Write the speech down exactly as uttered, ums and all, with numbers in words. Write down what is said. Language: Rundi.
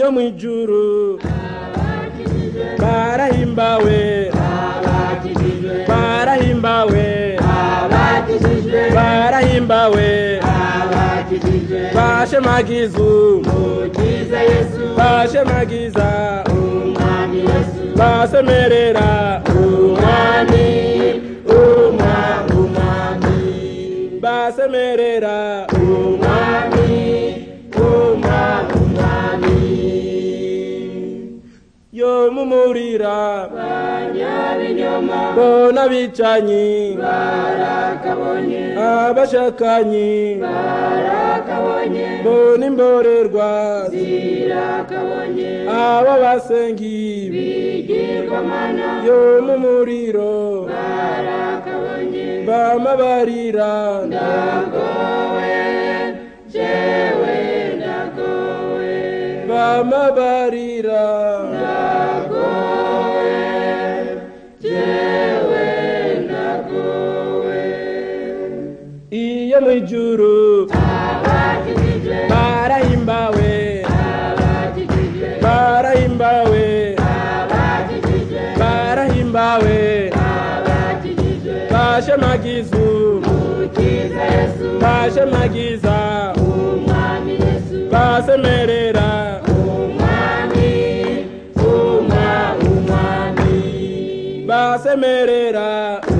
iyo mwijuru barahimbawe barahimbawe barahimbawe bashemagizu bashemagiza basemerera umwami umwami basemerera umwami umwami yo mumurira banyabinyoma bona bicanyi barakabonye abashakanyi barakabonye bona imborerwa zirakabonye aba basengi bigirwamana yo mumuriro barakabonye bamabarira ndagowe jewe ndagowe bamabarira ndagowe jewe ndagowe iyo mwijuru barahimbawe barahimbawe barahimbawe bashemagizu bashemagiza basemerera umwami umwami basemerera